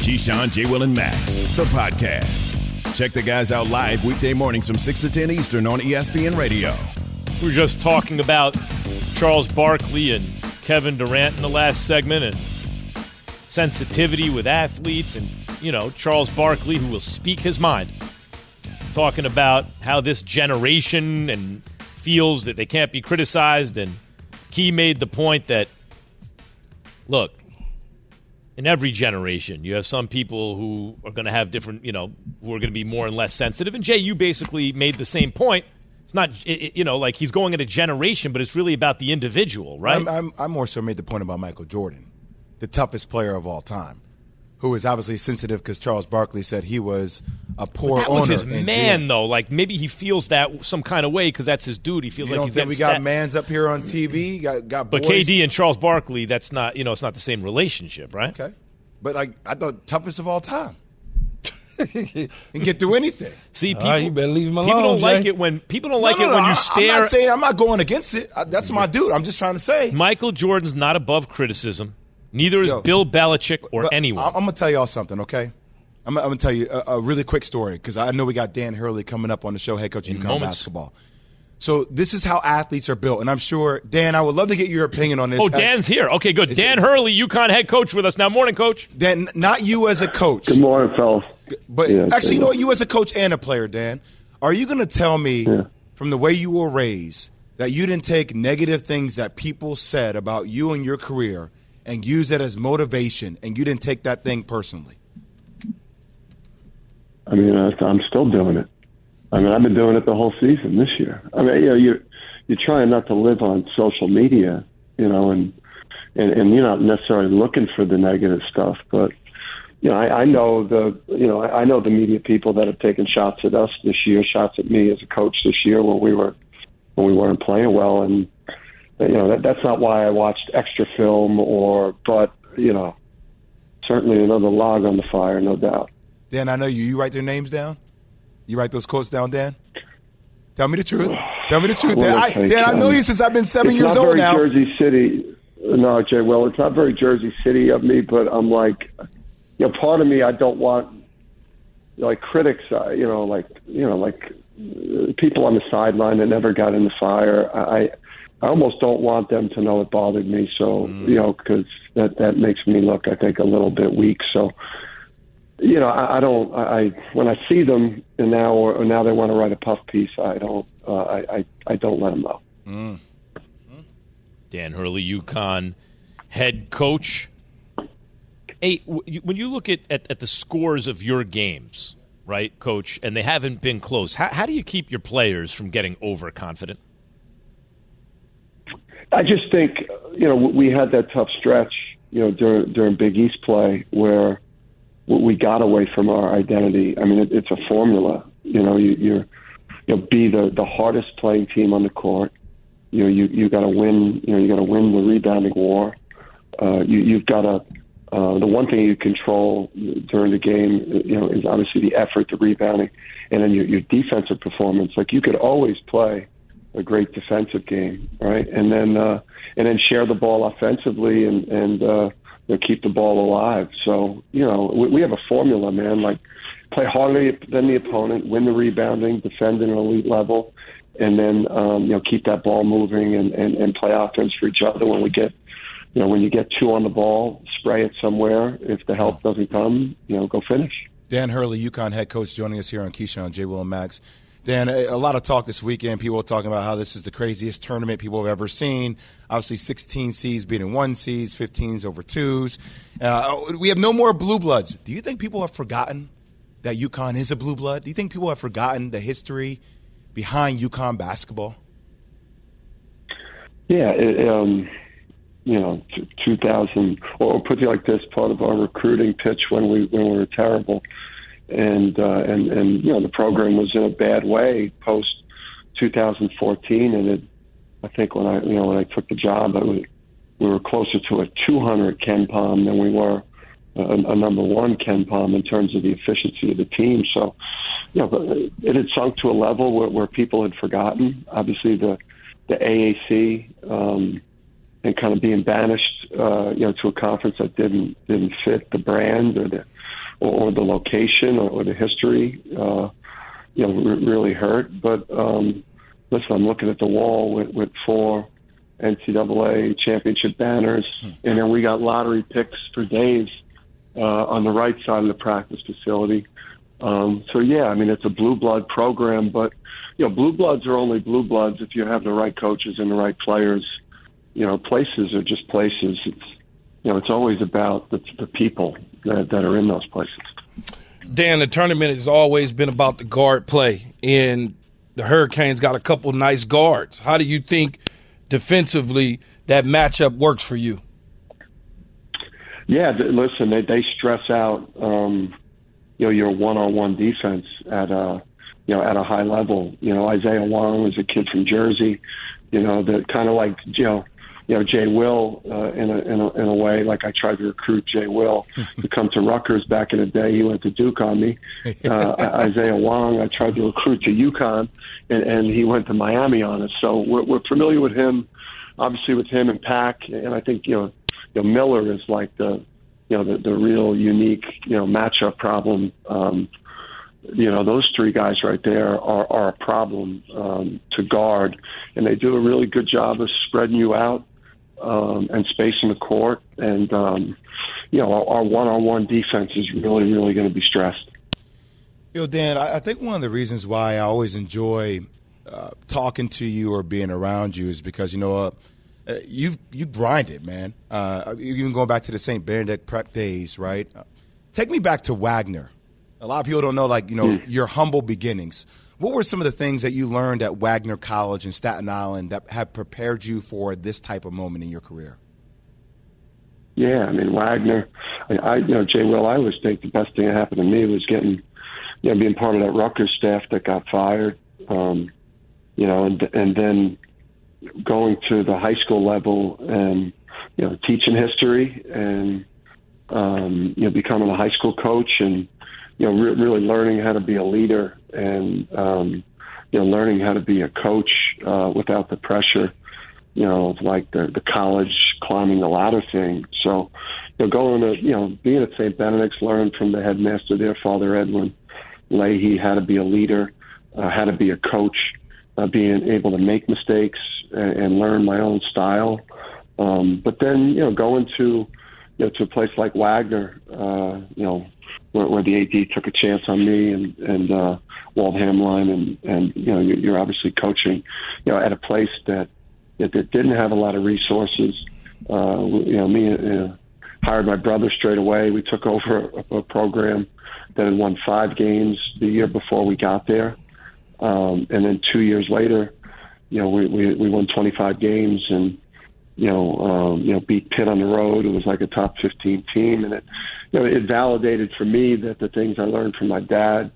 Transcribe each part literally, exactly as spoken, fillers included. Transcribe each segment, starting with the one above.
Keyshawn, J. Will, and Max, the podcast. Check the guys out live weekday mornings from six to ten Eastern on E S P N Radio. We were just talking about Charles Barkley and Kevin Durant in the last segment and sensitivity with athletes and, you know, Charles Barkley, who will speak his mind, talking about how this generation and feels that they can't be criticized. And Key made the point that, look, in every generation, you have some people who are going to have different, you know, who are going to be more and less sensitive. And Jay, you basically made the same point. It's not, it, you know, like he's going at a generation, but it's really about the individual, right? I'm, I'm, I more so made the point about Michael Jordan, the toughest player of all time, who was obviously sensitive because Charles Barkley said he was a poor that owner. That was his man, jail. though. Like, maybe he feels that some kind of way because that's his dude. He feels you like don't he's think we stat- got mans up here on T V, got, got But boys. K D and Charles Barkley, that's not, you know, it's not the same relationship, right? Okay. But like, I thought toughest of all time. And get through anything. See, people, right, you better leave him alone, people don't Jay. like it when people don't like no, no, it when no, you I, stare. I'm not saying I'm not going against it. I, that's my dude. I'm just trying to say. Michael Jordan's not above criticism. Neither is Yo, Bill Belichick or but anyone. I'm, I'm gonna tell y'all something, okay? I'm, I'm gonna tell you a, a really quick story because I know we got Dan Hurley coming up on the show, head coach of In UConn moments. basketball. So this is how athletes are built, and I'm sure Dan, I would love to get your opinion on this. Oh, Dan's here. Okay, good. Is Dan it- Hurley, UConn head coach with us now. Morning, Coach. Dan, not you as a coach. Good morning, fellas. But Yeah, actually, you know yeah. what? You as a coach and a player, Dan, are you going to tell me Yeah. from the way you were raised that you didn't take negative things that people said about you and your career and use it as motivation, and you didn't take that thing personally? I mean, uh, I'm still doing it. I mean, I've been doing it the whole season this year. I mean, you know, you're, you're trying not to live on social media, you know, and, and, and you're not necessarily looking for the negative stuff, but you know, I, I know the, you know, I, I know the media people that have taken shots at us this year, shots at me as a coach this year when we were, when we weren't playing well, and you know, that, that's not why I watched extra film or, but you know, certainly another log on the fire, no doubt. Dan, I know you. You write their names down? You write those quotes down, Dan? Tell me the truth. Tell me the truth, Dan. I, Okay, Dan, I know um, you since I've been seven it's years not old very now. Jersey City. No, Jay, well, it's not very Jersey City of me, but I'm like, you know, part of me, I don't want, you know, like critics, uh, you know, like, you know, like uh, people on the sideline that never got in the fire. I, I almost don't want them to know it bothered me. So, mm. you know, because that, that makes me look, I think, a little bit weak. So, you know, I, I don't, I, when I see them and now, or, or now they want to write a puff piece, I don't, uh, I, I, I don't let them know. Mm. Dan Hurley, UConn head coach. Hey, w- when you look at, at, at the scores of your games, right, Coach, and they haven't been close, how, how do you keep your players from getting overconfident? I just think, you know, we had that tough stretch, you know, during, during Big East play where we got away from our identity. I mean, it, it's a formula. You know, you, you're, you'll be the, the hardest playing team on the court. You know, you you got to win. You know, you got to win the rebounding war. Uh, you, you've got to. Uh, the one thing you control during the game, you know, is obviously the effort, the rebounding, and then your, your defensive performance. Like you could always play a great defensive game, right? And then uh, and then share the ball offensively and and uh, you know, keep the ball alive. So you know, we, we have a formula, man. Like play harder than the opponent, win the rebounding, defend at an elite level. And then, um, you know, keep that ball moving and, and, and play offense for each other. When we get, you know, when you get two on the ball, spray it somewhere. If the help doesn't come, you know, go finish. Dan Hurley, UConn head coach, joining us here on Keyshawn, J. Will, and Max. Dan, a, a lot of talk this weekend. People are talking about how this is the craziest tournament people have ever seen. Obviously, sixteen seeds beating one seeds, fifteens over twos. Uh, we have no more blue bloods. Do you think people have forgotten that UConn is a blue blood? Do you think people have forgotten the history behind UConn basketball? Yeah, it, um, you know, t- two thousand. Or put it like this: part of our recruiting pitch when we when we were terrible, and uh, and and you know the program was in a bad way post two thousand fourteen, and it, I think when I you know when I took the job, it was, we were closer to a two hundred Ken Palm than we were a, a number one Ken Palm in terms of the efficiency of the team. So, you know, it had sunk to a level where, where people had forgotten. Obviously, the the A A C, um, and kind of being banished, uh, you know, to a conference that didn't didn't fit the brand or the or, or the location or, or the history, uh, you know, re- really hurt. But um, listen, I'm looking at the wall with, with four N C double A championship banners, hmm. and then we got lottery picks for days uh, on the right side of the practice facility. Um, so yeah, I mean, it's a blue blood program, but you know, blue bloods are only blue bloods if you have the right coaches and the right players. You know, places are just places. It's, you know, it's always about the, the people that, that are in those places. Dan, the tournament has always been about the guard play, and the Hurricanes got a couple nice guards. How do you think defensively that matchup works for you? Yeah, listen, they, they stress out, um, you know, your one-on-one defense at a, you know, at a high level. You know, Isaiah Wong was a kid from Jersey, you know, that kind of like, you know, you know, Jay Will, uh, in a, in a, in a way, like I tried to recruit Jay Will to come to Rutgers back in the day. He went to Duke on me. Uh, Isaiah Wong, I tried to recruit to UConn, and, and he went to Miami on us. So we're, we're familiar with him, obviously with him and Pack. And I think, you know, you know Miller is like the, you know, the, the real unique, you know, matchup problem. Um, you know, those three guys right there are, are a problem um, to guard, and they do a really good job of spreading you out. Um, and spacing the court, and um, you know, our, our one-on-one defense is really, really going to be stressed. You know, Dan, I think one of the reasons why I always enjoy uh, talking to you or being around you is because, you know, uh, you've you grinded, man. Uh, even going back to the Saint Benedict prep days, right? Uh, take me back to Wagner. A lot of people don't know, like, you know, mm. your humble beginnings. What were some of the things that you learned at Wagner College in Staten Island that have prepared you for this type of moment in your career? Yeah, I mean, Wagner, I, I you know, Jay Will, I always think the best thing that happened to me was getting, you know, being part of that Rutgers staff that got fired, um, you know, and, and then going to the high school level and, you know, teaching history and, um, you know, becoming a high school coach and, you know, re- really learning how to be a leader and, um, you know, learning how to be a coach uh, without the pressure, you know, of like the, the college climbing the ladder thing. So, you know, going to, you know, being at Saint Benedict's, learning from the headmaster there, Father Edwin Leahy, how to be a leader, uh, how to be a coach, uh, being able to make mistakes and, and learn my own style. Um, but then, you know, going to, you know, to a place like Wagner, uh, you know, where, where the A D took a chance on me and, and uh, Walt Hamline, and, and, you know, you're obviously coaching, you know, at a place that, that, that didn't have a lot of resources. Uh, you know, me uh, hired my brother straight away. We took over a, a program that had won five games the year before we got there. Um, and then two years later, you know, we, we, we won twenty-five games and, you know, um, you know, beat Pitt on the road. It was like a top fifteen team. And it, you know, it validated for me that the things I learned from my dad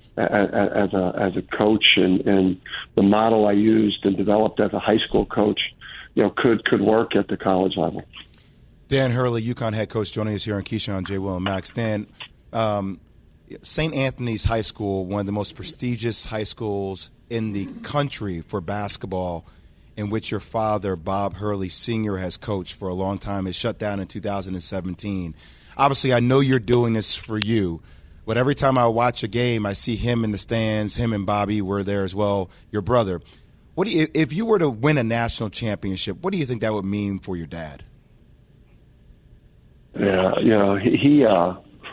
as a, as a coach and, and the model I used and developed as a high school coach, you know, could, could work at the college level. Dan Hurley, UConn head coach, joining us here on Keyshawn, J. Will, and Max. Dan, um, Saint Anthony's High School, one of the most prestigious high schools in the country for basketball, in which your father, Bob Hurley Senior, has coached for a long time, is shut down in two thousand seventeen. Obviously, I know you're doing this for you, but every time I watch a game, I see him in the stands. Him and Bobby were there as well, your brother. What do you, if you were to win a national championship, what do you think that would mean for your dad? Yeah, you know, he, he uh,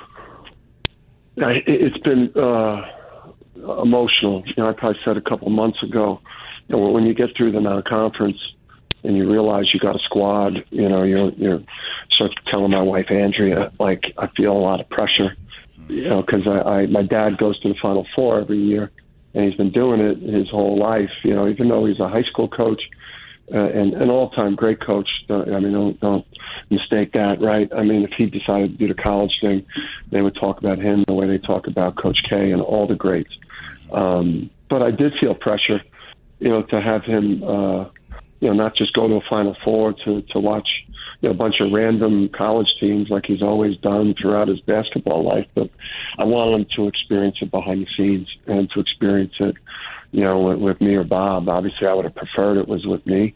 it's been uh, emotional. You know, I probably said a couple of months ago, you know, when you get through the non-conference and you realize you got a squad, you know, you're, you're sort of telling my wife, Andrea, like, I feel a lot of pressure, you know, because I, I, my dad goes to the Final Four every year, and he's been doing it his whole life, you know, even though he's a high school coach uh, and an all-time great coach. I mean, don't, don't mistake that, right? I mean, if he decided to do the college thing, they would talk about him the way they talk about Coach K and all the greats. Um, but I did feel pressure, you know, to have him, uh, you know, not just go to a Final Four, to, to watch, you know, a bunch of random college teams like he's always done throughout his basketball life. But I wanted him to experience it behind the scenes and to experience it, you know, with, with me or Bob. Obviously, I would have preferred it was with me.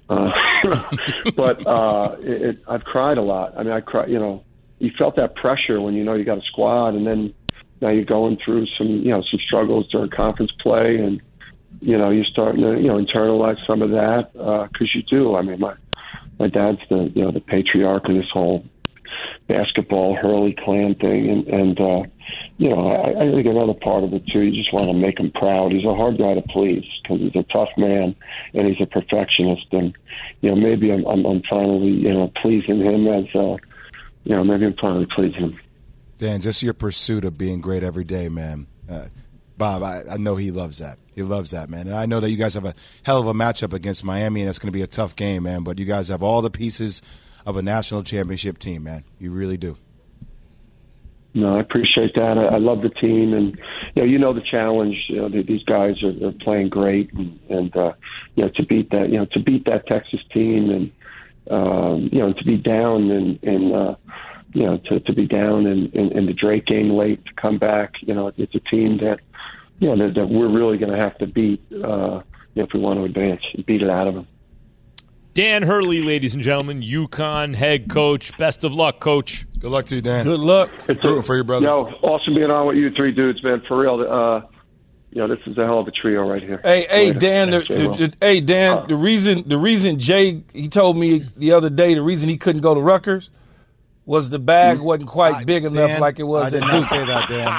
Uh, but uh, it, it, I've cried a lot. I mean, I cry. You know, you felt that pressure when you know you got a squad, and then now you're going through some, you know, some struggles during conference play, and you know you're starting to, you know, internalize some of that because uh, you do. I mean, my my dad's the, you know, the patriarch in this whole basketball Hurley clan thing, and and uh, you know, I, I think another part of it too. You just want to make him proud. He's a hard guy to please because he's a tough man and he's a perfectionist. And you know, maybe I'm I'm, I'm finally, you know, pleasing him as uh, you know, maybe I'm finally pleasing him. Dan, just your pursuit of being great every day, man. Uh, Bob, I, I know he loves that. He loves that, man. And I know that you guys have a hell of a matchup against Miami, and it's going to be a tough game, man. But you guys have all the pieces of a national championship team, man. You really do. No, I appreciate that. I, I love the team, and you know, you know the challenge. You know, the, these guys are, are playing great, and, and uh, you know, to beat that, you know, to beat that Texas team, and um, you know, to be down and and uh, you know, to, to be down in, in, in the Drake game late to come back. You know, it's a team that you know that, that we're really going to have to beat uh, you know, if we want to advance, beat it out of them. Dan Hurley, ladies and gentlemen, UConn head coach. Best of luck, Coach. Good luck to you, Dan. Good luck. Rooting for your brother. Yo, awesome being on with you three dudes, man. For real. Uh, you know, this is a hell of a trio right here. Hey, hey, Later. Dan. The, the, the, hey, Dan. Uh, the reason, the reason Jay, he told me the other day, the reason he couldn't go to Rutgers was the bag wasn't quite I, big enough Dan, like it was I did at not Duke. say that, Dan.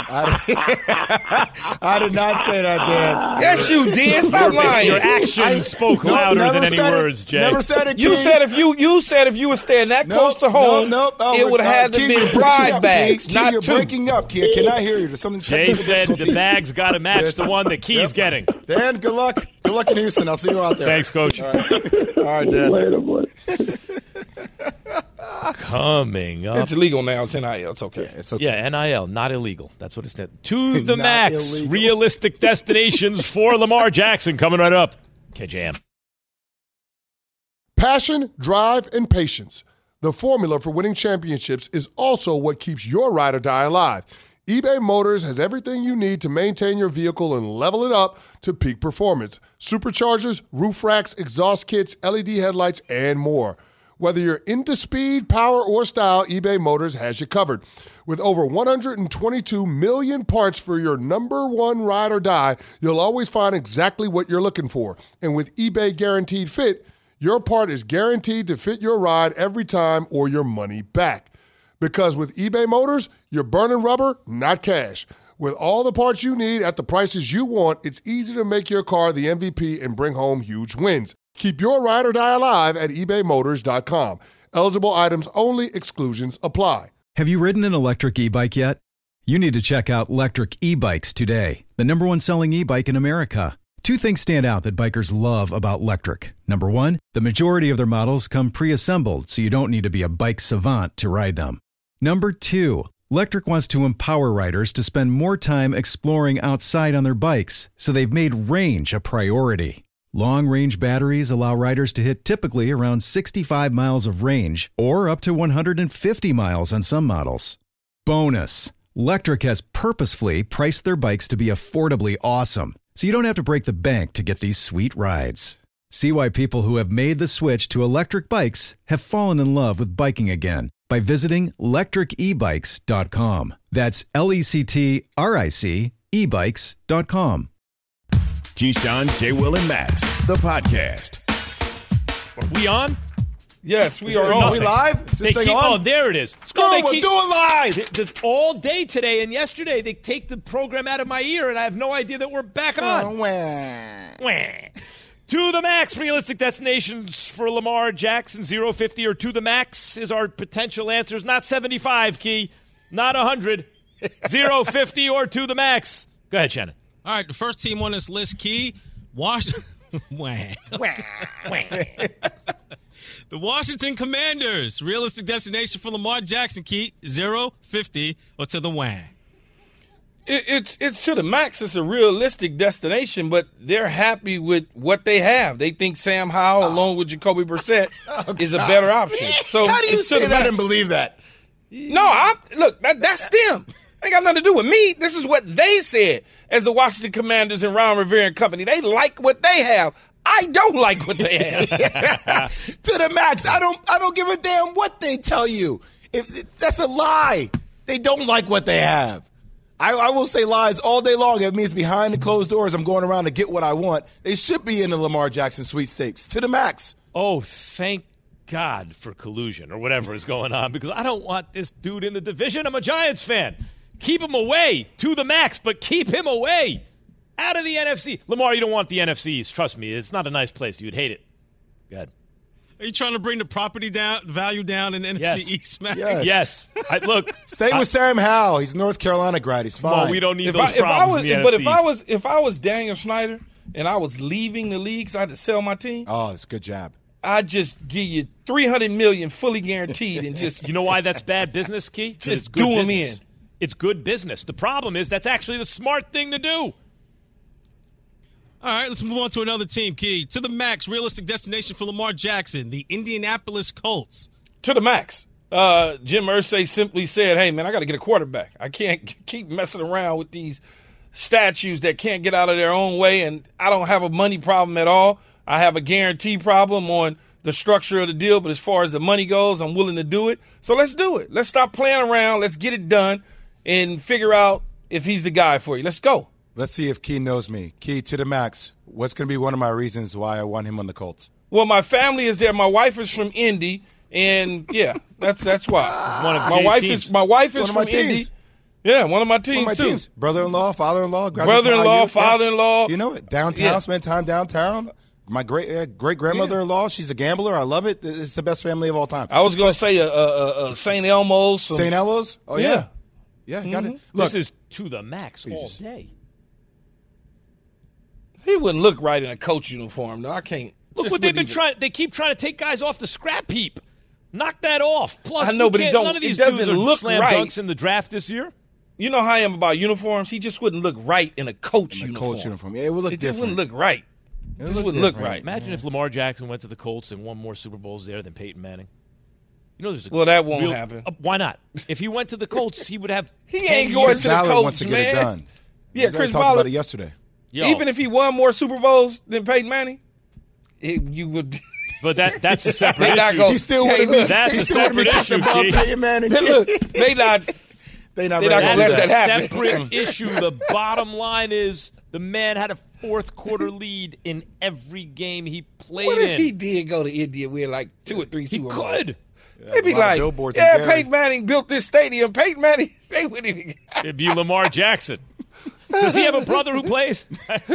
I, I did not say that, Dan. Yes, you did. Stop lying. Your actions I- spoke No, louder never than any said it. words, Jay. Never said it, You King. said if you you said if you were staying that Nope, close to home, nope, nope. it would have uh, had to King, be you're breaking five up, bags, King. not King, you're two. breaking up, King. Can I hear you? There's something. Jay technical said the difficulties. bag's got to match Yes. the one that Key's Yep. getting. Dan, good luck. Good luck in Houston. I'll see you out there. Thanks, Coach. All right, All right Dan. Later, boy. Coming up. It's illegal now. It's N I L. It's okay. It's okay. Yeah, N I L, not illegal. That's what it's said. To the Not max. illegal. Realistic destinations for Lamar Jackson coming right up. K J M. Passion, drive, and patience. The formula for winning championships is also what keeps your ride or die alive. eBay Motors has everything you need to maintain your vehicle and level it up to peak performance. Superchargers, roof racks, exhaust kits, L E D headlights, and more. Whether you're into speed, power, or style, eBay Motors has you covered. With over one hundred twenty-two million parts for your number one ride or die, you'll always find exactly what you're looking for. And with eBay Guaranteed Fit, your part is guaranteed to fit your ride every time or your money back. Because with eBay Motors, you're burning rubber, not cash. With all the parts you need at the prices you want, it's easy to make your car the M V P and bring home huge wins. Keep your ride or die alive at ebay motors dot com. Eligible items only. Exclusions apply. Have you ridden an electric e-bike yet? You need to check out Lectric E-Bikes today, the number one selling e-bike in America. Two things stand out that bikers love about Lectric. Number one, the majority of their models come pre-assembled, so you don't need to be a bike savant to ride them. Number two, Lectric wants to empower riders to spend more time exploring outside on their bikes, so they've made range a priority. Long-range batteries allow riders to hit typically around sixty-five miles of range or up to one hundred fifty miles on some models. Bonus, Lectric has purposefully priced their bikes to be affordably awesome, so you don't have to break the bank to get these sweet rides. See why people who have made the switch to electric bikes have fallen in love with biking again by visiting lectric e bikes dot com. That's L E C T R I C e bikes dot com. Keyshawn, J. Will, and Max, the podcast. Are we on? Yes, we Is are there on. nothing? We live? Is this They thing keep, on? oh, there it is. Screw they it, we're keep- doing live. the- the- all day today and yesterday, they take the program out of my ear, and I have no idea that we're back on. Oh, wah. Wah. To the max, realistic destinations for Lamar Jackson, zero fifty or to the max is our potential answers. Not seventy-five, Key. Not one hundred. zero fifty or to the max. Go ahead, Shannon. All right, the first team on this list, Key, Washington. The Washington Commanders, realistic destination for Lamar Jackson, Key, zero fifty or to the wah. It, it's it's to the max. It's a realistic destination, but they're happy with what they have. They think Sam Howell, along with Jacoby Brissett, is a better option. So How do you it's to say the that max. and believe that? No, I look. That, that's them. Ain't got nothing to do with me. This is what they said as the Washington Commanders and Ron Rivera and company. They like what they have. I don't like what they have. To the max. I don't I don't give a damn what they tell you. If that's a lie. They don't like what they have. I, I will say lies all day long. It means behind the closed doors I'm going around to get what I want. They should be in the Lamar Jackson sweepstakes. To the max. Oh, thank God for collusion or whatever is going on, because I don't want this dude in the division. I'm a Giants fan. Keep him away to the max, but keep him away. Out of the N F C. Lamar, you don't want the N F C East. Trust me, it's not a nice place. You'd hate it. Go ahead. Are you trying to bring the property down, value down in the Yes. N F C East, man? Yes. Yes. I, look. Stay I, with Sam Howell. He's a North Carolina grad. He's fine. Well, we don't need If those I, if I problems was, in the but N F C if I East. was if I was Daniel Snyder and I was leaving the league, so I had to sell my team, Oh, it's a good jab. I'd just give you three hundred million dollars fully guaranteed and just You know why that's bad business, Key? Just It's good do 'em business. in. It's good business. The problem is that's actually the smart thing to do. All right, let's move on to another team, Key. To the max, realistic destination for Lamar Jackson, the Indianapolis Colts. to the max. Uh, Jim Irsay simply said, hey, man, I got to get a quarterback. I can't keep messing around with these statues that can't get out of their own way, and I don't have a money problem at all. I have a guarantee problem on the structure of the deal, but as far as the money goes, I'm willing to do it. So let's do it. Let's stop playing around. Let's get it done and figure out if he's the guy for you. Let's go. Let's see if Key knows me. Key, to the max. What's going to be one of my reasons why I want him on the Colts? Well, my family is there. My wife is from Indy, and yeah, that's that's why. One of my Jay's wife teams. is my wife is One of my from Indy. teams. Yeah, one of my teams One of my too. teams. Brother-in-law, father-in-law, Brother-in-law, father-in-law. You know it. Downtown, Yeah. spend time downtown. My great uh, great grandmother-in-law, she's a gambler. I love it. It's the best family of all time. I was going to say a, a, a, a Saint Elmo's. some- Saint Elmo's? Oh, yeah. Yeah. Yeah, got it. Look, This is to the max all just- day. He wouldn't look right in a coach uniform, though. I can't. Look just what they've wouldn't been even- trying. They keep trying to take guys off the scrap heap. Knock that off. Plus, I know, you but it can't- don't- none of it these doesn't dudes are look slam right. dunks in the draft this year. You know how I am about uniforms? He just wouldn't look right in a coach in the uniform. Colts uniform. Yeah, it would look It just different. wouldn't look right. It just look wouldn't look different. right. Imagine if Lamar Jackson went to the Colts and won more Super Bowls there than Peyton Manning. You know, there's a Well, that won't real- happen. Uh, why not? If he went to the Colts, he would have. He ten ain't going years- to the Ballard Colts, wants to get man. it done. Yeah, He's already Chris talked Ballard. about it yesterday. Yo, Even if he won more Super Bowls than Peyton Manning, it, you would. but that that's a separate They not issue. go- He still would Hey, have been. look, that's he a still would've been separate talking issue, about G. Peyton Manning. Look, they not. They not They're ready not to gonna do let That's that a happen. separate issue. The bottom line is the man had a fourth quarter lead in every game he played What if in. he did go to India with like two or three He Super Bowls? could. They'd be a lot of like, billboards in yeah, Gary. Peyton Manning built this stadium. Peyton Manning, they wouldn't even. It'd be Lamar Jackson. Does he have a brother who plays?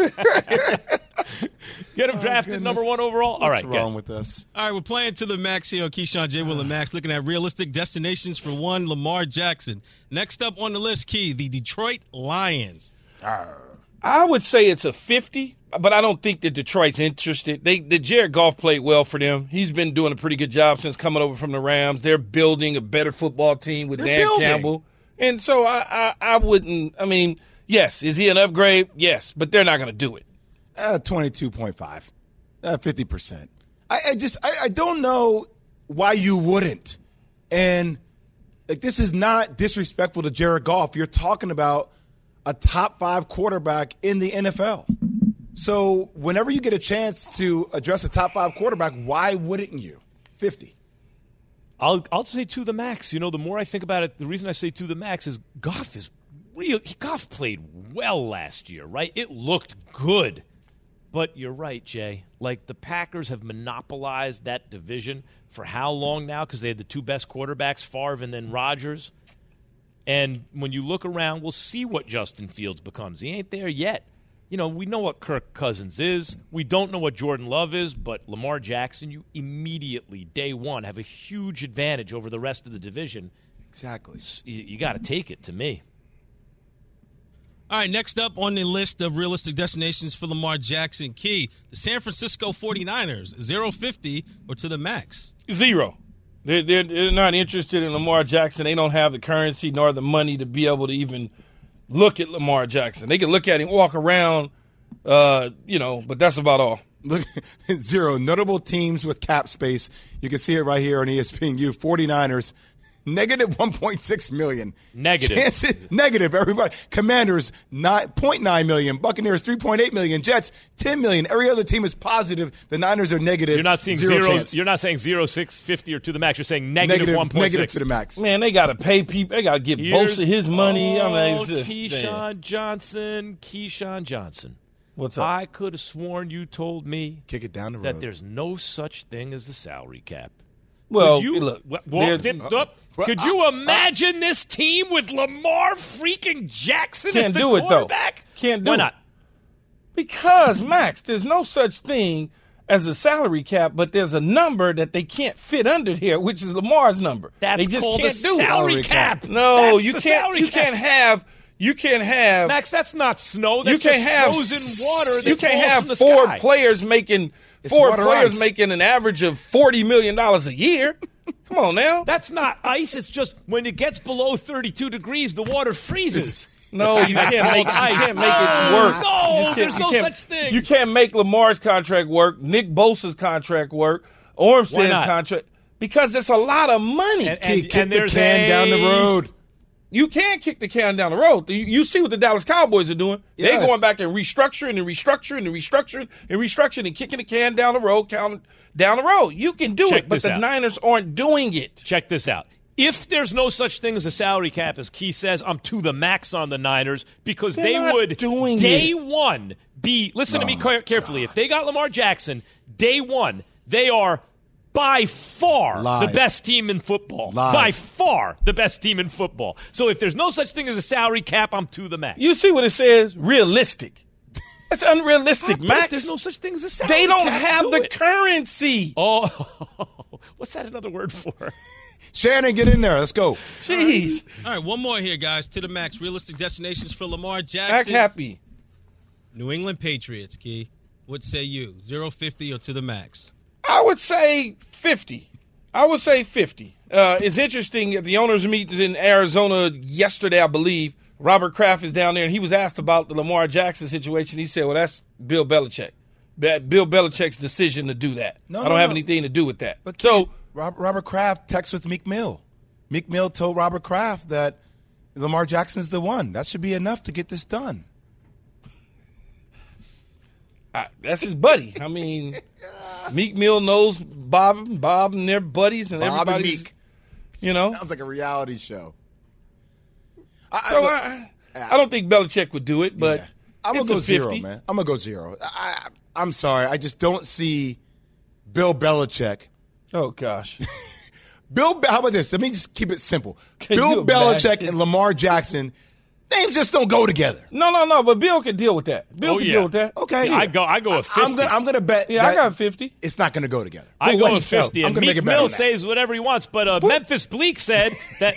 Get him drafted goodness. number one overall. All What's right, good. wrong with us? All right, we're playing to the max here on Keyshawn, J. Will, and Max, looking at realistic destinations for one Lamar Jackson. Next up on the list, Key, the Detroit Lions. I would say it's a fifty, but I don't think that Detroit's interested. They, the Jared Goff played well for them. He's been doing a pretty good job since coming over from the Rams. They're building a better football team with They're Dan building. Campbell, and so I, I, I wouldn't. I mean, yes, is he an upgrade? Yes, but they're not going to do it. Uh, twenty-two point five. Uh, fifty percent. I, I just, I, I don't know why you wouldn't. And, like, this is not disrespectful to Jared Goff. You're talking about a top five quarterback in the N F L. So whenever you get a chance to address a top five quarterback, why wouldn't you? fifty. I'll I'll say to the max. You know, the more I think about it, the reason I say to the max is Goff is real. Goff played well last year, right? It looked good. But you're right, Jay. Like, the Packers have monopolized that division for how long now? Because they had the two best quarterbacks, Favre and then Rodgers. And when you look around, we'll see what Justin Fields becomes. He ain't there yet. You know, we know what Kirk Cousins is. We don't know what Jordan Love is, but Lamar Jackson, you immediately, day one, have a huge advantage over the rest of the division. Exactly. You, you got to take it, to me. All right, next up on the list of realistic destinations for Lamar Jackson, Key, the San Francisco forty-niners, zero fifty or to the max. Zero. They're, they're, they're not interested in Lamar Jackson. They don't have the currency nor the money to be able to even look at Lamar Jackson. They can look at him, walk around, uh, you know, but that's about all. Look, zero. Notable teams with cap space. You can see it right here on E S P N U. forty-niners, negative one point six million. Negative. Chances, negative, everybody. Commanders, nine point nine million. Buccaneers, three point eight million. Jets, ten million. Every other team is positive. The Niners are negative. You're not seeing zero. zero. Chance. You're not saying zero six fifty or to the max. You're saying negative, Negative, one point six. negative to the max. Man, they got to pay people. They got to give Bosa his money. Oh, I mean, it's just, Keyshawn damn. Johnson. Keyshawn Johnson. What's up? I could have sworn you told me Kick it down the road. that there's no such thing as the salary cap. Well, Could you, look, well, well, there- did- uh, uh, could you imagine this team with Lamar freaking Jackson Can't as the do it, though. quarterback? Can't do Why it. not? Because, Max, there's no such thing as a salary cap, but there's a number that they can't fit under here, which is Lamar's number. That's they just called can't a do salary it. cap. No, That's you the can't. salary You cap. can't have. You can't have. Max, that's not snow. That's you can't just have frozen water. That You can't falls have from the four sky. players making It's four water players ice. making an average of forty million dollars a year. Come on now. That's not ice. It's just when it gets below thirty-two degrees, the water freezes. No, you That's can't make called you ice. can't make it work. No, You just can't- there's you no can't- such thing. You can't make Lamar's contract work, Nick Bosa's contract work, Why Armstead's not? contract because it's a lot of money. And- Kick, kick the there's can a- down the road. You can kick the can down the road. You, you see what the Dallas Cowboys are doing. Yes. They're going back and restructuring and restructuring and restructuring and restructuring and kicking the can down the road, count, down the road. You can do Check it, but this the out. Niners aren't doing it. Check this out. If there's no such thing as a salary cap, as Key says, I'm to the max on the Niners because They're they not would doing day it. one be. Listen to me Oh, care- carefully. If they got Lamar Jackson, day one, they are by far Live. the best team in football. Live. By far the best team in football. So if there's no such thing as a salary cap, I'm to the max. You see what it says? Realistic. That's unrealistic, But Max. There's no such thing as a salary They don't cap. have Do the it. currency. Oh, what's that another word for? Shannon, get in there. Let's go. Jeez. All right, one more here, guys. To the max. Realistic destinations for Lamar Act Jackson. happy. New England Patriots, Key. What say you? Zero fifty or to the max? I would say fifty. I would say fifty. Uh, it's interesting. At the owners' meeting in Arizona yesterday, I believe, Robert Kraft is down there, and he was asked about the Lamar Jackson situation. He said, well, that's Bill Belichick. That Bill Belichick's decision to do that. No, I don't no, have no. anything to do with that. But so, Kid, Rob, Robert Kraft texts with Meek Mill. Meek Mill told Robert Kraft that Lamar Jackson's the one. That should be enough to get this done. I, that's his buddy. I mean, Meek Mill knows Bob, Bob and their buddies, and Bob and everybody's, Meek. you know. Sounds like a reality show. I, So look, I, I don't think Belichick would do it, but yeah. I'm it's gonna go a zero, fifty. man. I'm gonna go zero. I, I, I'm sorry. I just don't see Bill Belichick. Oh gosh. Bill, how about this? Let me just keep it simple. Can Bill you Belichick imagine? and Lamar Jackson, names just don't go together. No, no, no. But Bill can deal with that. Bill Oh, can yeah. deal with that. Okay, Yeah, I go. I go with fifty. I'm gonna, I'm gonna bet. Yeah, I that got fifty. It's not gonna go together. I But go wait, with fifty. I'm And gonna Meek make it better Mill than that. says whatever he wants, but uh, Memphis Bleak said that.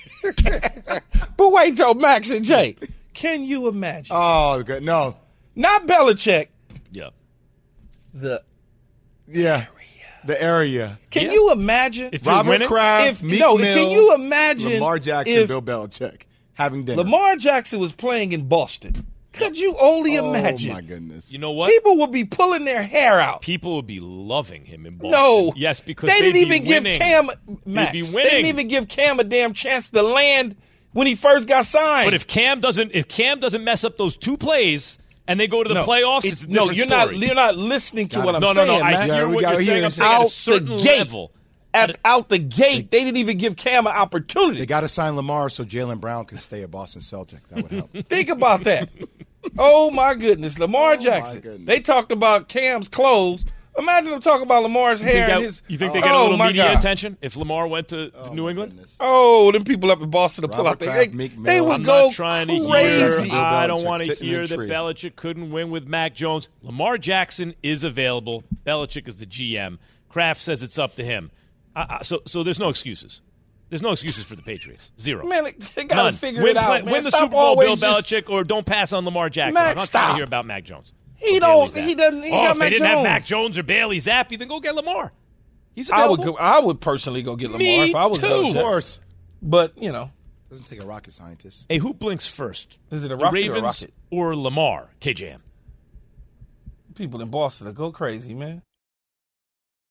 But wait, though, Max and Jay, can you imagine? Oh, good. No. Not Belichick. Yeah. The Yeah. The area. can Yeah. you imagine If you're Robert winning, Kraft, if Meek no? Mill, Can you imagine Lamar Jackson, if Bill Belichick having dinner? Lamar Jackson was playing in Boston? Could you only oh imagine? my goodness. you know what? People would be pulling their hair out. People would be loving him in Boston. No, Yes, because they they'd didn't be even give winning. Cam Max. be They winning. didn't even give Cam a damn chance to land when he first got signed. But if Cam doesn't, if Cam doesn't mess up those two plays and they go to the no, playoffs, it- it's a no, different you're story. not. You're not listening to Got what it. I'm no, saying. no, no. I Max. Yeah, hear we what got- you're we saying. hear I'm it. saying at a Out the certain gate. level. At, out the gate, they didn't even give Cam an opportunity. They got to sign Lamar so Jalen Brown can stay a Boston Celtic. That would help. Think about that. Oh my goodness, Lamar Jackson. goodness. They talked about Cam's clothes. Imagine them talking about Lamar's You think, hair that- and his. you think they oh, get a little my media God. attention if Lamar went to, to New my England? goodness. Oh, them people up in Boston to pull Robert out their Kraft, they, Meek they Mill. would I'm go not trying to crazy. hear. I don't Belichick want to sitting in hear a that tree. Belichick couldn't win with Mac Jones. Lamar Jackson is available. Belichick is the G M. Kraft says it's up to him. I, I, so, so there's no excuses. There's no excuses for the Patriots. Zero. Man, they, they got to None. figure win, it out. play- man. win the Stop Super Bowl, Bill always just- Belichick, or don't pass on Lamar Jackson. Mac, I'm not trying stop. to hear about Mac Jones. He Or don't. Bailey He Zappi. doesn't. He oh, got if Mac they didn't Jones. have Mac Jones or Bailey Zappi, then go get Lamar. He's I would. available. Go, I would personally go get Lamar Me if I was too. Belichick. Of course. But you know, Doesn't take a rocket scientist. Hey, who blinks first? is it a The rocket Ravens or a rocket? or Lamar? K J M. People in Boston will go crazy, man.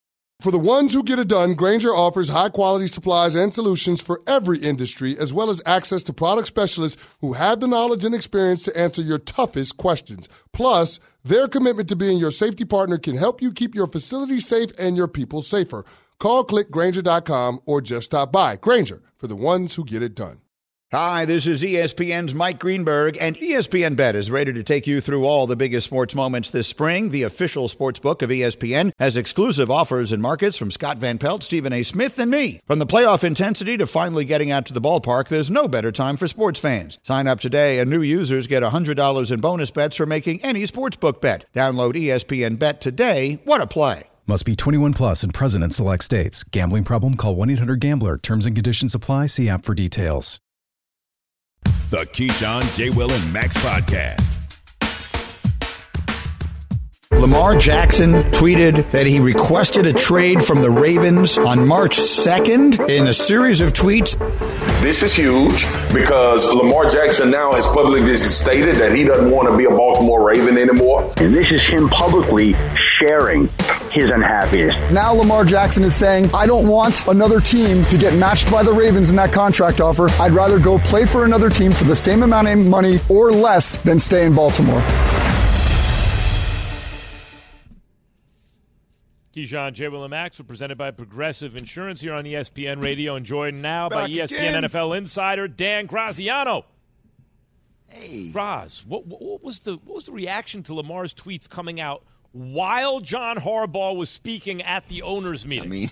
For the ones who get it done, Grainger offers high-quality supplies and solutions for every industry, as well as access to product specialists who have the knowledge and experience to answer your toughest questions. Plus, their commitment to being your safety partner can help you keep your facility safe and your people safer. Call click Grainger dot com or just stop by. Grainger, for the ones who get it done. Hi, this is E S P N's Mike Greenberg, and E S P N Bet is ready to take you through all the biggest sports moments this spring. The official sports book of E S P N has exclusive offers and markets from Scott Van Pelt, Stephen A. Smith, and me. From the playoff intensity to finally getting out to the ballpark, there's no better time for sports fans. Sign up today, and new users get one hundred dollars in bonus bets for making any sportsbook bet. Download E S P N Bet today. What a play. Must be twenty-one plus and present in select states. Gambling problem? Call one eight hundred gambler. Terms and conditions apply. See app for details. The Keyshawn, J. Will, and Max podcast. Lamar Jackson tweeted that he requested a trade from the Ravens on March second in a series of tweets. This is huge because Lamar Jackson now has publicly stated that he doesn't want to be a Baltimore Raven anymore. And this is him publicly sharing his unhappiness. Now Lamar Jackson is saying, I don't want another team to get matched by the Ravens in that contract offer. I'd rather go play for another team for the same amount of money or less than stay in Baltimore. Keyshawn, J. Will, and Max were presented by Progressive Insurance here on E S P N Radio, and joined now Back by E S P N again. N F L insider Dan Graziano. Hey, Graz, what, what was the what was the reaction to Lamar's tweets coming out while John Harbaugh was speaking at the owners' meeting? I mean,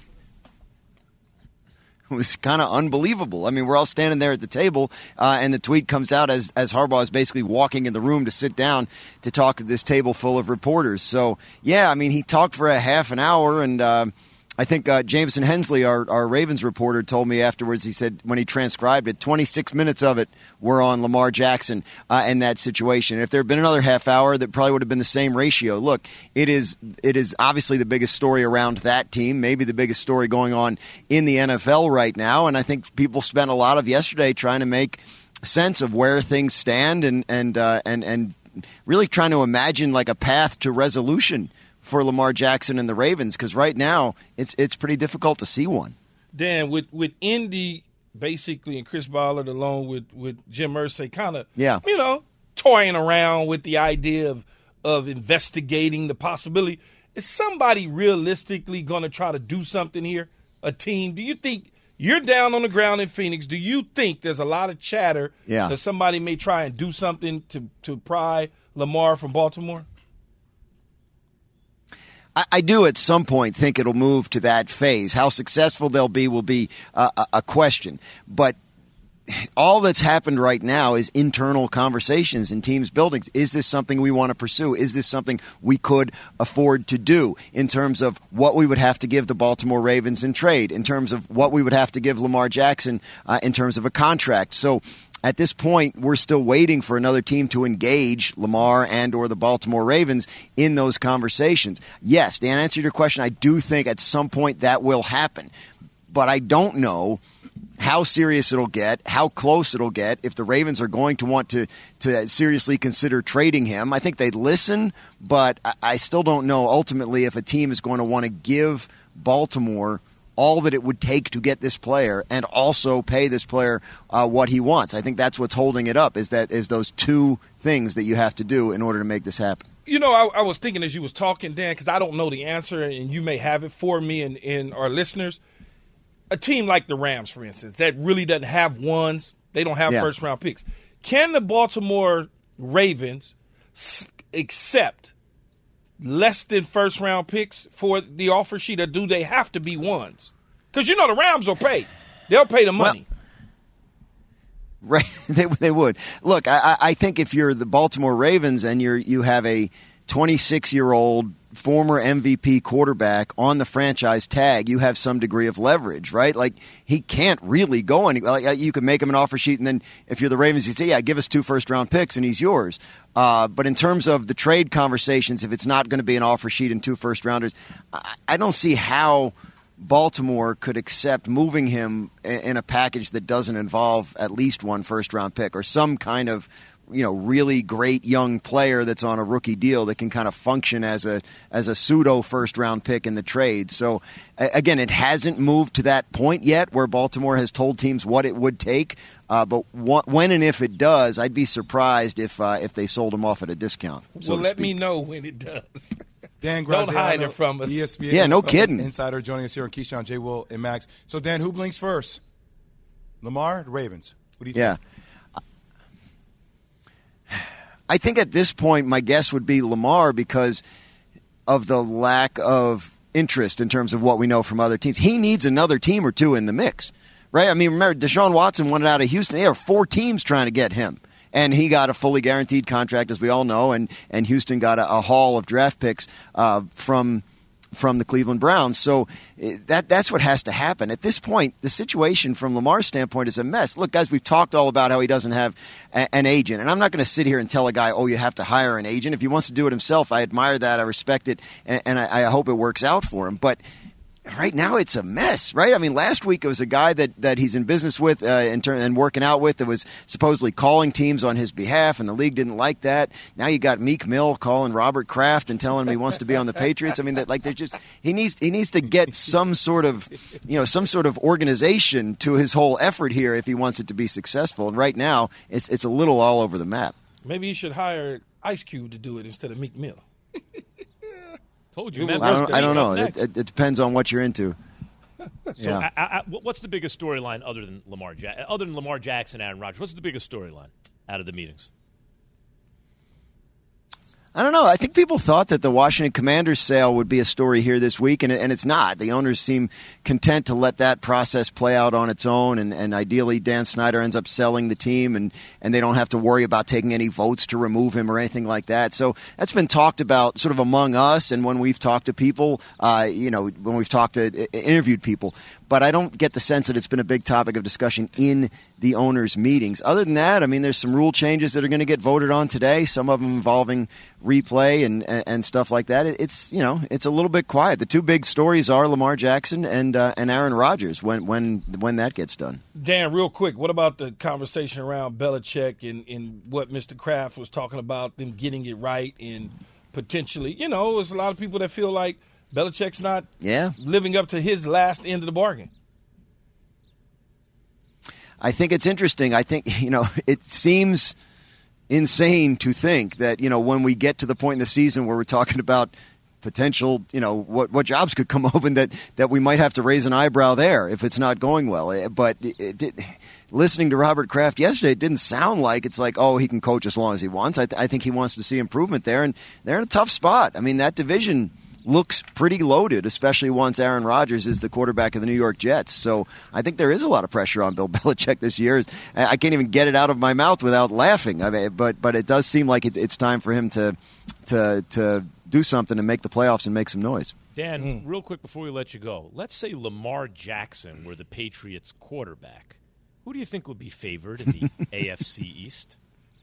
it was kind of unbelievable. I mean, we're all standing there at the table, uh, and the tweet comes out as, as Harbaugh is basically walking in the room to sit down to talk to this table full of reporters. So, yeah, I mean, he talked for a half an hour, and uh, I think uh, Jameson Hensley, our, our Ravens reporter, told me afterwards, he said when he transcribed it, twenty-six minutes of it were on Lamar Jackson uh, in that situation. If there had been another half hour, that probably would have been the same ratio. Look, it is it is obviously the biggest story around that team, maybe the biggest story going on in the N F L right now, and I think people spent a lot of yesterday trying to make sense of where things stand and and uh, and and really trying to imagine like a path to resolution for Lamar Jackson and the Ravens, because right now it's it's pretty difficult to see one. Dan, with with Indy basically and Chris Ballard along with, with Jim Irsay kind of, yeah. you know, toying around with the idea of, of investigating the possibility. Is somebody realistically going to try to do something here, a team? Do you think you're down on the ground in Phoenix? Do you think there's a lot of chatter yeah. that somebody may try and do something to, to pry Lamar from Baltimore? I do at some point think it'll move to that phase. How successful they'll be will be uh, a question. But all that's happened right now is internal conversations in teams' buildings. Is this something we want to pursue? Is this something we could afford to do in terms of what we would have to give the Baltimore Ravens in trade, in terms of what we would have to give Lamar Jackson uh, in terms of a contract? So at this point, we're still waiting for another team to engage Lamar and or the Baltimore Ravens in those conversations. Yes, to answer your question, I do think at some point that will happen. But I don't know how serious it'll get, how close it'll get, if the Ravens are going to want to, to seriously consider trading him. I think they'd listen, but I still don't know ultimately if a team is going to want to give Baltimore all that it would take to get this player and also pay this player uh, what he wants. I think that's what's holding it up, is that is those two things that you have to do in order to make this happen. You know, I, I was thinking as you was talking, Dan, because I don't know the answer, and you may have it for me and, and our listeners. A team like the Rams, for instance, that really doesn't have ones. They don't have yeah. first-round picks. Can the Baltimore Ravens s- accept less than first-round picks for the offer sheet, or do they have to be ones? Because, you know, the Rams will pay. They'll pay the money. Well, right, they, they would. Look, I, I think if you're the Baltimore Ravens and you're you have a twenty-six-year-old former M V P quarterback on the franchise tag, you have some degree of leverage, right? Like, he can't really go any. Like, you can make him an offer sheet, and then if you're the Ravens, you say, yeah, give us two first-round picks, and he's yours. Uh, but in terms of the trade conversations, if it's not going to be an offer sheet and two first-rounders, I, I don't see how Baltimore could accept moving him in a package that doesn't involve at least one first-round pick or some kind of you know, really great young player that's on a rookie deal that can kind of function as a as a pseudo first round pick in the trade. So again, it hasn't moved to that point yet where Baltimore has told teams what it would take. Uh, but wh- when and if it does, I'd be surprised if uh, if they sold him off at a discount. So well, let me know when it does. Dan Don't Graziano, hide it from us. E S P N yeah, no kidding. Insider joining us here on Keyshawn, J. Will, and Max. So, Dan, who blinks first? Lamar, the Ravens. What do you yeah. think? I think at this point my guess would be Lamar because of the lack of interest in terms of what we know from other teams. He needs another team or two in the mix, right? I mean, remember, Deshaun Watson wanted out of Houston. There were four teams trying to get him. And he got a fully guaranteed contract, as we all know, and, and Houston got a, a haul of draft picks uh, from from the Cleveland Browns. So that that's what has to happen. At this point, the situation from Lamar's standpoint is a mess. Look, guys, we've talked all about how he doesn't have a, an agent. And I'm not going to sit here and tell a guy, oh, you have to hire an agent. If he wants to do it himself, I admire that. I respect it. And, and I, I hope it works out for him. But right now it's a mess, right? I mean, last week it was a guy that, that he's in business with uh, in turn, and working out with that was supposedly calling teams on his behalf, and the league didn't like that. Now you got Meek Mill calling Robert Kraft and telling him he wants to be on the Patriots. I mean, that like there's just he needs he needs to get some sort of you know some sort of organization to his whole effort here if he wants it to be successful. And right now it's it's a little all over the map. Maybe you should hire Ice Cube to do it instead of Meek Mill. Told you, I don't, I don't know. It, it, it depends on what you're into. So, yeah. I, I, what's the biggest storyline other than Lamar, ja- other than Lamar Jackson, Aaron Rodgers? What's the biggest storyline out of the meetings? I don't know. I think people thought that the Washington Commanders sale would be a story here this week, and, and it's not. The owners seem content to let that process play out on its own, and, and ideally Dan Snyder ends up selling the team, and, and they don't have to worry about taking any votes to remove him or anything like that. So that's been talked about sort of among us, and when we've talked to people, uh, you know, when we've talked to interviewed people. But I don't get the sense that it's been a big topic of discussion in the owners' meetings. Other than that, I mean, there's some rule changes that are going to get voted on today, some of them involving replay and, and, and stuff like that. It's, you know, it's a little bit quiet. The two big stories are Lamar Jackson and uh, and Aaron Rodgers when, when, when that gets done. Dan, real quick, what about the conversation around Belichick and, and what Mister Kraft was talking about, them getting it right and potentially, you know, there's a lot of people that feel like Belichick's not yeah. living up to his last end of the bargain. I think it's interesting. I think, you know, it seems insane to think that, you know, when we get to the point in the season where we're talking about potential, you know, what, what jobs could come open, that, that we might have to raise an eyebrow there if it's not going well. But it, it, listening to Robert Kraft yesterday, it didn't sound like it's like, oh, he can coach as long as he wants. I, th- I think he wants to see improvement there, and they're in a tough spot. I mean, that division looks pretty loaded, especially once Aaron Rodgers is the quarterback of the New York Jets. So I think there is a lot of pressure on Bill Belichick this year. I can't even get it out of my mouth without laughing. I mean, but but it does seem like it, it's time for him to to to do something and make the playoffs and make some noise. Dan, mm. real quick before we let you go, let's say Lamar Jackson were the Patriots quarterback. Who do you think would be favored in the A F C East?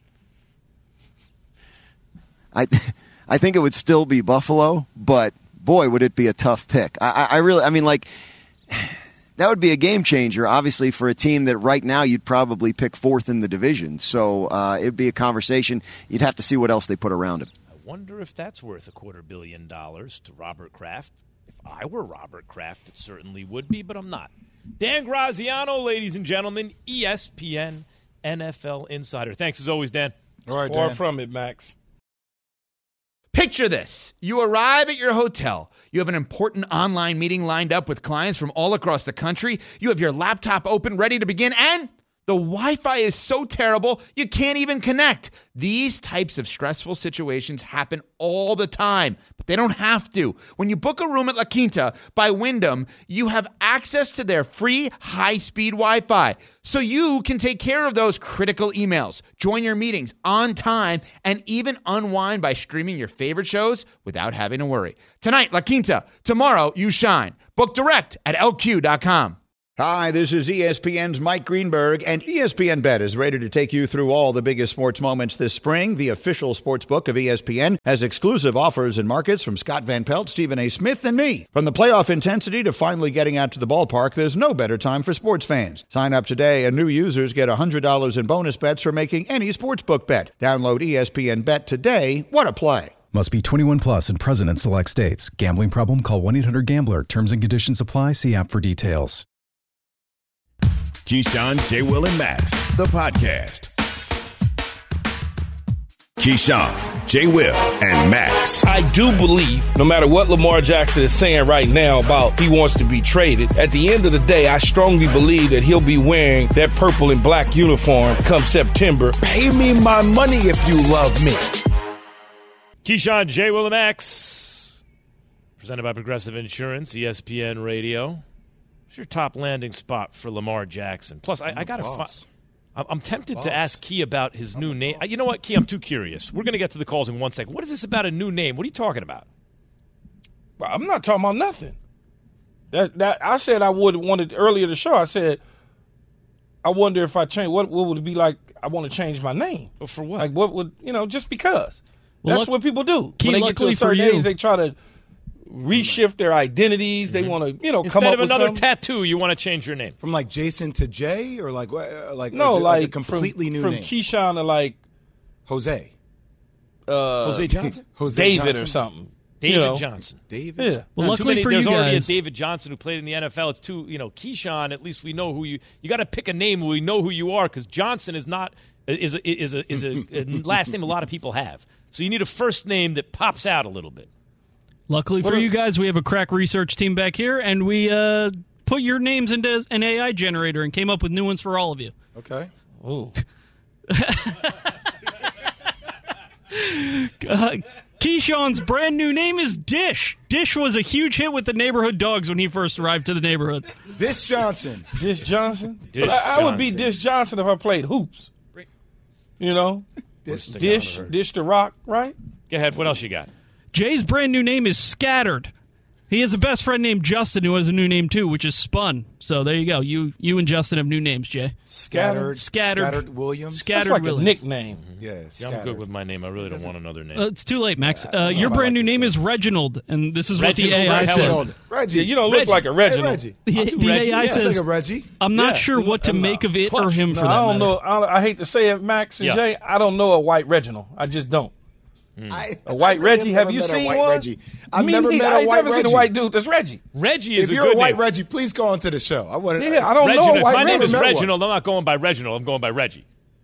I. I think it would still be Buffalo, but boy, would it be a tough pick. I, I really, I mean, like, that would be a game changer, obviously, for a team that right now you'd probably pick fourth in the division. So uh, it would be a conversation. You'd have to see what else they put around him. I wonder if that's worth a quarter billion dollars to Robert Kraft. If I were Robert Kraft, it certainly would be, but I'm not. Dan Graziano, ladies and gentlemen, E S P N N F L Insider. Thanks as always, Dan. All right, Far Dan. from it, Max. Picture this. You arrive at your hotel. You have an important online meeting lined up with clients from all across the country. You have your laptop open, ready to begin, and the Wi-Fi is so terrible, you can't even connect. These types of stressful situations happen all the time, but they don't have to. When you book a room at La Quinta by Wyndham, you have access to their free high-speed Wi-Fi, so you can take care of those critical emails, join your meetings on time, and even unwind by streaming your favorite shows without having to worry. Tonight, La Quinta. Tomorrow, you shine. Book direct at L Q dot com. Hi, this is E S P N's Mike Greenberg, and E S P N Bet is ready to take you through all the biggest sports moments this spring. The official sports book of E S P N has exclusive offers and markets from Scott Van Pelt, Stephen A. Smith, and me. From the playoff intensity to finally getting out to the ballpark, there's no better time for sports fans. Sign up today, and new users get one hundred dollars in bonus bets for making any sportsbook bet. Download E S P N Bet today. What a play. Must be twenty-one plus and present in select states. Gambling problem? Call one eight hundred gambler. Terms and conditions apply. See app for details. Keyshawn, J. Will, and Max, the podcast. Keyshawn, J. Will, and Max. I do believe, no matter what Lamar Jackson is saying right now about he wants to be traded, at the end of the day, I strongly believe that he'll be wearing that purple and black uniform come September. Pay me my money if you love me. Keyshawn, J. Will, and Max, presented by Progressive Insurance, E S P N Radio. What's your top landing spot for Lamar Jackson? Plus, I, I got to fi- I'm tempted boss. to ask Key about his I'm new name. Boss. You know what, Key, I'm too curious. We're going to get to the calls in one second. What is this about a new name? What are you talking about? I'm not talking about nothing. That that I said I would wanted earlier in the show. I said I wonder if I change. What, what would it be like? I want to change my name. But for what? Like what would you know? Just because. Well, That's look, what people do. Key, when they get to a certain age, they try to reshift their identities. They mm-hmm. want to, you know, Instead come up of with another something. tattoo, you want to change your name from like Jason to Jay, or like what? Like no, like, like, like a completely from, new from name. From Keyshawn to like Jose, uh, Jose Johnson, Jose David Johnson? Or something. David you know. Johnson. David. Yeah. Well, no, luckily many, for there's you guys, already a David Johnson who played in the N F L. It's too, you know, Keyshawn. At least we know who you. You got to pick a name where we know who you are, because Johnson is not is a, is a, is a, a last name a lot of people have. So you need a first name that pops out a little bit. Luckily for you guys, we have a crack research team back here, and we uh, put your names into an A I generator and came up with new ones for all of you. Okay. Ooh. uh, Keyshawn's brand new name is Dish. Dish was a huge hit with the neighborhood dogs when he first arrived to the neighborhood. Dish Johnson. Dish Johnson? Dish I, I would be Johnson. Dish Johnson if I played hoops. You know? Dish, Dish, Dish the Rock, right? Go ahead. What else you got? Jay's brand new name is Scattered. He has a best friend named Justin who has a new name too, which is Spun. So there you go. You you and Justin have new names, Jay. Scattered. Scattered. Scattered Williams. Scattered That's like Williams. a nickname. Mm-hmm. Yeah, yeah, I'm good with my name. I really don't want another name. Uh, it's too late, Max. Uh, your brand like new name name. is Reginald, and this is Reginald, what the A I Reginald. said. Reggie. Yeah, you don't look Reggie. like a Reginald. Hey, Reggie. The, the Reggie. A I Yeah, says, It's like a Reggie. I'm not Yeah. sure what to I'm make not. of it or Clutch. him No, for that I don't matter. know. I, I hate to say it, Max and Yeah. Jay. I don't know a white Reginald. I just don't. I, A white I Reggie. never Have you met a seen white one? Reggie. I've Me never neither. met a I ain't white never Reggie. seen a white dude that's Reggie. Reggie is If a you're good a white name. Reggie, please go on to the show. I want. Yeah, I don't Reginald. know a If white my name Reggie. is met one. Reginald, I'm not going by Reginald. I'm going by Reggie.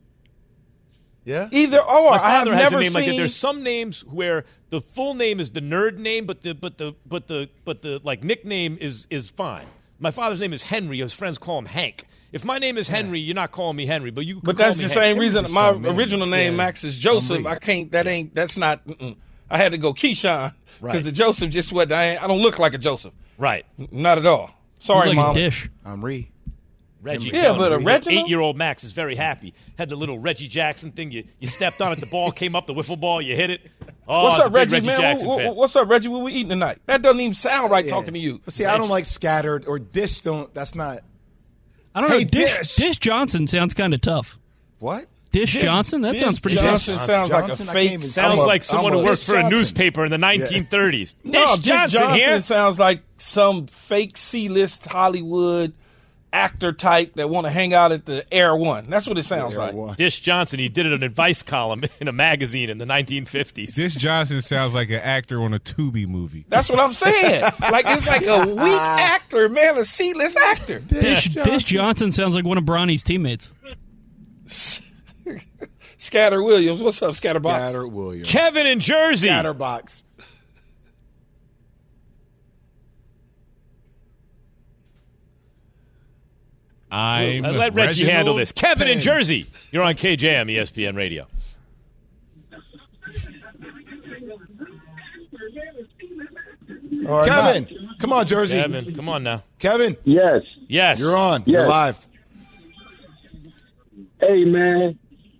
Yeah. Either or. My I have father has never a name seen. like that. There's some names where the full name is the nerd name, but the but the but the but the like nickname is is fine. My father's name is Henry. His friends call him Hank. If my name is Henry, you're not calling me Henry, but you. Can But call that's me the Hank. same reason Henry's my strong name. original name, Yeah. Max, is Joseph. Henry. I can't. That ain't. That's not. Mm-mm. I had to go Keyshawn because Right. the Joseph just what I, ain't- I don't look like a Joseph. Right. Not at all. Sorry, like mom. a dish. I'm Ree. Reggie. Yeah, County. but a Reginald? Eight-year-old Max is very happy. Had the little Reggie Jackson thing. You you stepped on it. The ball came up. The wiffle ball. You hit it. Oh, What's it's a up, big Reggie, Reggie man? Jackson What- fan. what- what's up, Reggie? What we eating tonight? That doesn't even sound right talking to you. But see, I don't like scattered or dish. Don't. That's not. I don't Hey, know. Dish, Dish. Dish Johnson sounds kind of tough. What? Dish, Dish- Johnson? That Dish sounds pretty Johnson good. sounds like a Johnson? I fake. can't even- Sounds I'm a- like someone I'm who a- worked Dish for a Johnson. newspaper in the nineteen thirties. No, Dish Dish Johnson, Johnson here. sounds like some fake C-list Hollywood actor type that want to hang out at the Air One. That's what it sounds Air like. One. Dish Johnson. He did it an advice column in a magazine in the nineteen fifties. This Johnson sounds like an actor on a Tubi movie. That's what I'm saying. Like it's like a weak actor, man, a C-list actor. Dish, Dish Johnson sounds like one of Bronny's teammates. Scatter Williams, what's up, Scatterbox? Scatter Williams. Kevin in Jersey. Scatterbox. I'm Let let Reggie Reginald handle this. Kevin in Penn. Jersey. You're on K J M, E S P N Radio. All right, Kevin, bye. come on, Jersey. Kevin, come on now. Kevin, Yes. Yes. you're on. Yes. You're live. Hey, man.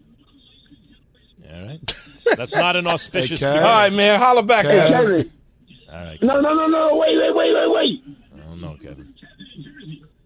All right. That's not an auspicious. Hey, Kev. All right, man, holla back Kevin. at us. Kevin. All right. No, no, no, no. Wait, wait, wait, wait, wait. I don't know, Kevin.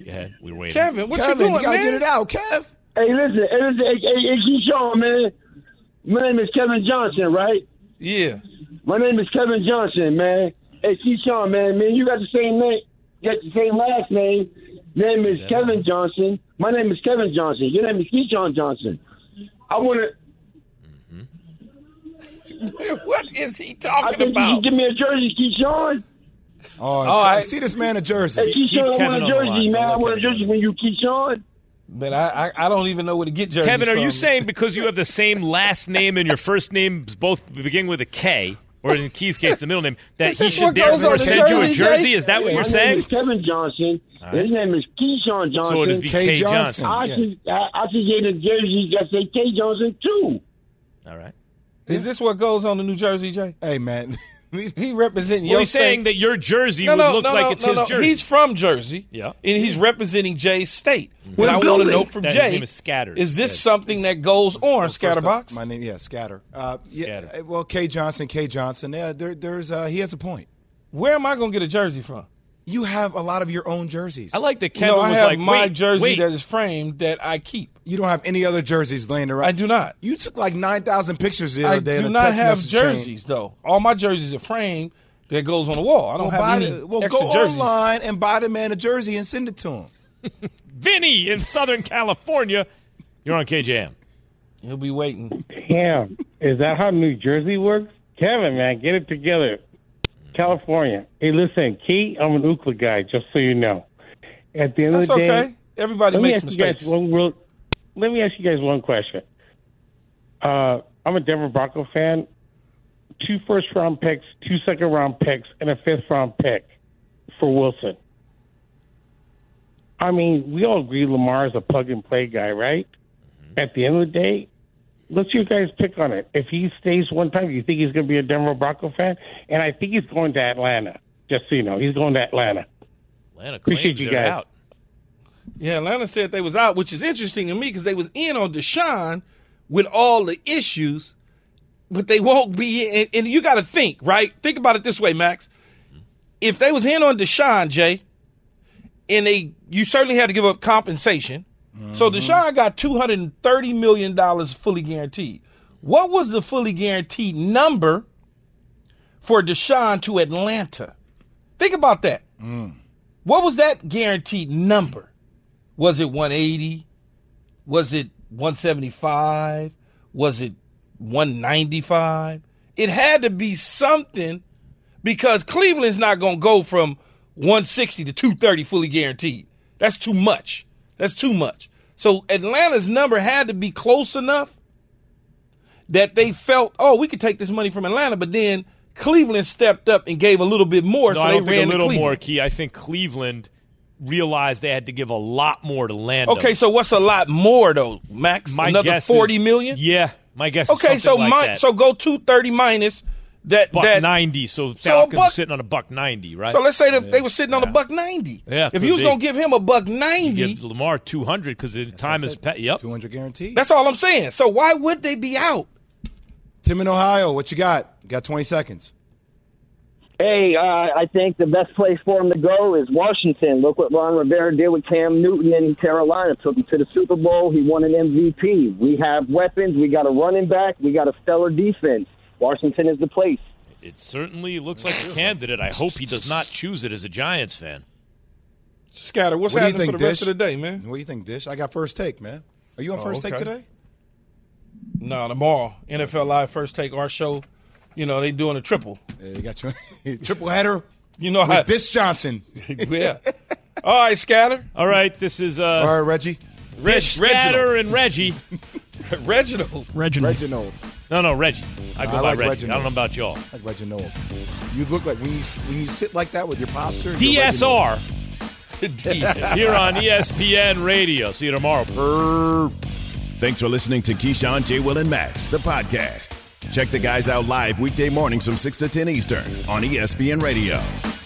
Go ahead. We're waiting. Kevin, what Kevin, you doing, you gotta man? get it out, Kev. Hey, listen, hey, listen, hey, hey, hey, Keyshawn, man. My name is Kevin Johnson, right? Yeah. My name is Kevin Johnson, man. Hey, Keyshawn, man, man, you got the same name, you got the same last name. Name is yeah. Kevin Johnson. My name is Kevin Johnson. Your name is Keyshawn Johnson. I want to. Mm-hmm. What is he talking I think about? You can give me a jersey, Keyshawn. Oh, oh I see this man a jersey. Hey, Keyshawn, I want a jersey, man. I want a jersey when you Keyshawn. But I, I, I don't even know where to get jerseys Kevin, are from. you saying because you have the same last name and your first name both begin with a K, or in Key's case, the middle name, that he should therefore send you a jersey? Is that what you're My saying? My name is Kevin Johnson. Right. His name is Keyshawn Johnson. So it would be K. Johnson. I, yeah. should, I, I should get a jersey that say K. Johnson, too. All right. Is this what goes on the New Jersey, Jay? Hey, man. He representing well, your he's state. saying that your jersey no, would no, look no, like no, it's no, his no. jersey. He's from Jersey. Yeah. And he's representing Jay's state. What and I want to know from that Jay, his name is, Scatter. is this yeah. something that goes on, well, Scatterbox? My name, yeah, Scatter. Uh, Scatter. Yeah, well, K. Johnson, K. Johnson. Yeah, there, there's. Uh, he has a point. Where am I going to get a jersey from? You have a lot of your own jerseys. I like that Kevin no, I was have like, my wait, jersey wait. that is framed that I keep. You don't have any other jerseys laying around? I do not. You took like nine thousand pictures the other I day. do in a not text have message jerseys, chain. though. All my jerseys are framed that goes on the wall. I don't well, have any the, well, extra go jerseys. online and buy the man a jersey and send it to him. Vinny in Southern California. You're on K J M. He'll be waiting. Damn. Is that how New Jersey works? Kevin, man, get it together. California. Hey, listen, Key, I'm an Ookla guy, just so you know. At the end That's of the day, okay. Everybody let makes me ask you mistakes. guys one real, let me ask you guys one question. Uh, I'm a Denver Bronco fan. Two first-round picks, two second-round picks, and a fifth-round pick for Wilson. I mean, we all agree Lamar is a plug-and-play guy, right? Mm-hmm. At the end of the day, let's your guys pick on it. If he stays one time, you think he's going to be a Denver Bronco fan? And I think he's going to Atlanta, just so you know. He's going to Atlanta. Atlanta Appreciate claims you they're guys. out. Yeah, Atlanta said they was out, which is interesting to me because they was in on Deshaun with all the issues, but they won't be in. And you got to think, right? Think about it this way, Max. If they was in on Deshaun, Jay, and they you certainly had to give up compensation. Mm-hmm. So Deshaun got two hundred thirty million dollars fully guaranteed. What was the fully guaranteed number for Deshaun to Atlanta? Think about that. Mm. What was that guaranteed number? Was it one eighty? Was it one seventy-five? Was it one ninety-five? It had to be something because Cleveland's not going to go from one sixty to two thirty fully guaranteed. That's too much. That's too much. So Atlanta's number had to be close enough that they felt, oh, we could take this money from Atlanta, but then Cleveland stepped up and gave a little bit more, No, so I they don't ran think a to little Cleveland. more, Key. I think Cleveland realized they had to give a lot more to Lando. Okay, so what's a lot more though, Max? My Another guess forty is- million? Yeah, my guess. Okay, is so something like mi- that. so go two thirty minus that buck that ninety. So So a Falcons buck- sitting on a buck ninety, right? So let's say that they were sitting on a buck ninety. Yeah, if could you was be. gonna give him a buck You ninety, give Lamar two hundred because the time is pa- yep two hundred guaranteed. that's all I'm saying. So why would they be out? Tim in Ohio, what you got? You got twenty seconds. Hey, uh, I think the best place for him to go is Washington. Look what Ron Rivera did with Cam Newton in Carolina. Took him to the Super Bowl. He won an M V P. We have weapons. We got a running back. We got a stellar defense. Washington is the place. It certainly looks like a candidate. I hope he does not choose it as a Giants fan. Scatter, what's What do you happening think, for the rest Dish? of the day, man? What do you think, Dish? I got first take, man. Are you on Oh, first take okay. today? No, tomorrow. N F L Live First Take, our show. You know, they doing a triple. Yeah, you got your triple header. You know with how Bish Johnson. Yeah. All right, Scatter. All right, this is uh, All right, Reggie. Reg- Dish, Scatter, Reginald. and Reggie. Reginald. Reginald. Reginald. No, no, Reggie. I go I by like Reggie. Reginald. I don't know about y'all. Like Reginald. You look like when you when you sit like that with your posture. you're D S R Reginald. here on E S P N Radio. See you tomorrow. Brr. Thanks for listening to Keyshawn, J. Will, and Max, the podcast. Check the guys out live weekday mornings from six to ten Eastern on E S P N Radio.